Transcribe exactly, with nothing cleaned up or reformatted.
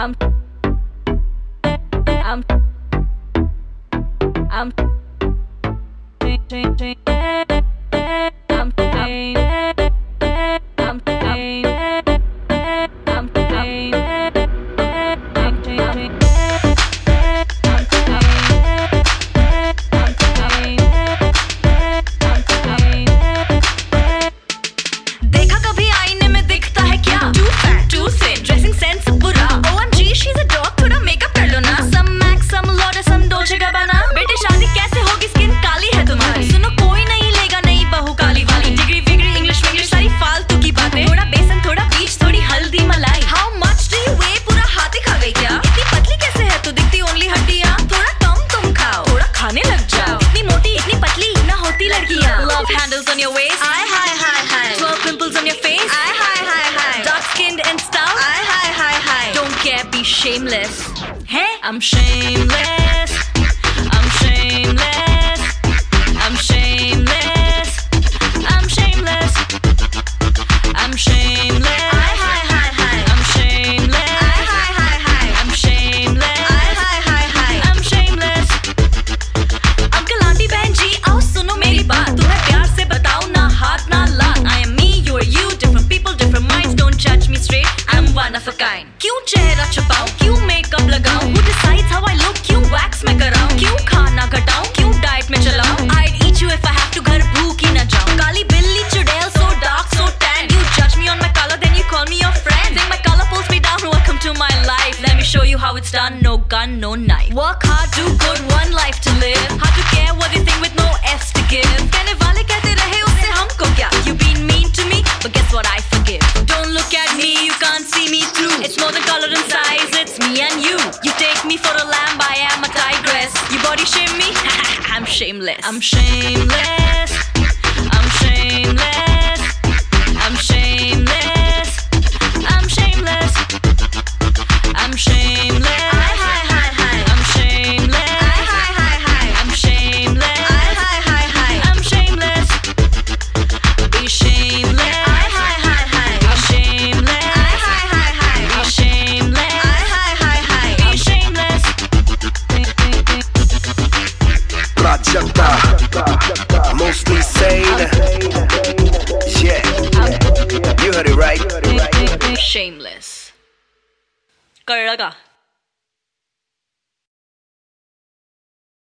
I'm I'm I'm handles on your waist, aye hi hi hi. Twelve pimples on your face, aye hi hi hi. Dark skinned and stout, aye hi hi hi. Don't care, be shameless. Hey, I'm shameless. I'm shameless. I'm shameless. I'm shameless. I'm shameless. Aye hi hi hi. I'm shameless. Aye hi hi hi. I'm shameless. Aye hi hi hi. I'm shameless. Uncle auntie बहन जी आओ सुनो मेरी बात. One of a kind. क्यों चेहरा छुपाऊं, क्यों makeup लगाऊं? Who decides how I look? क्यों wax में कराऊं? क्यों खाना घटाऊं? क्यों डाइट में चलाऊं? I'd eat you if I have to, घर भूख ही न जाऊं. काली बिल्ली चुड़ैल, so dark, so tan. You judge me on my color, then you call me your friend. Think my color pulls me down. Welcome to my life. Let me show you how it's done. No gun, no knife. Work hard, do good, one life to live. Hard to care what you think with no F's to give. कहने वाले कहते रहे उससे हमको क्या? You been mean to me, but guess what? I forgive. Don't look at me, you can't see me through. It's more than color and size, it's me and you. You take me for a lamb, I am a tigress. You body shame me? I'm shameless. I'm shameless. I'm shameless. I'm shameless. I'm shameless. I'm shameless. Hi hi hi hi. I'm shameless. Hi hi hi hi. I'm shameless. Hi hi hi hi. I'm shameless. Be shameless. Hi hi hi hi. Be shameless. Hi hi hi hi. Be shameless. Hi hi hi hi. Be shameless. Prachata, mostly sane. Yeah, you heard it right. Shameless. कळलं का?